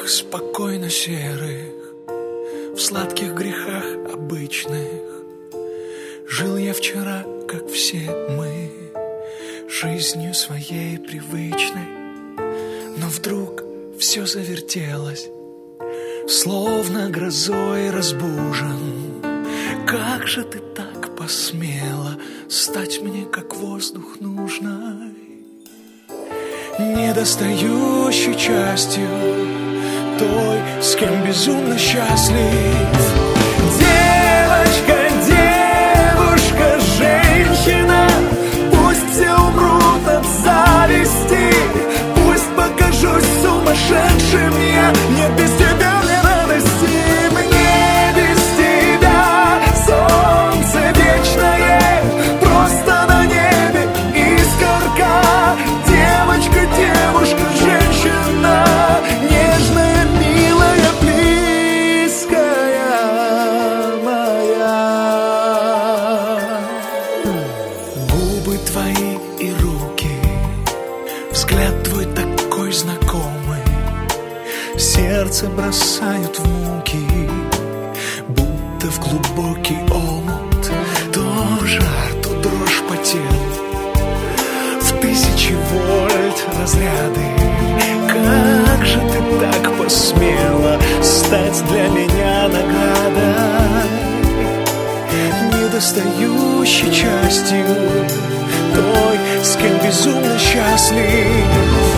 спокойно серых, в сладких грехах обычных. Жил я вчера, как все мы, жизнью своей привычной. Но вдруг все завертелось, словно грозой разбужен. Как же ты так посмела стать мне, как воздух нужной, недостающей частью той, с кем безумно счастлив. Девочка, девушка, женщина, пусть все умрут от зависти, пусть покажусь сумасшедшим я. Нет, без тебя мне радости, мне без тебя солнце вечное, просто на небе искорка. Девочка, девушка, женщина, нежная, милая, близкая моя. Губы твои и руки, взгляд твой такой знакомый, сердце бросают в муки, будто в глубокий омут. То жар, то дрожь по телу, в тысячи вольт разряды. Как же ты так посмела стать для меня наградой, недостающей частью той, с кем безумно счастлив.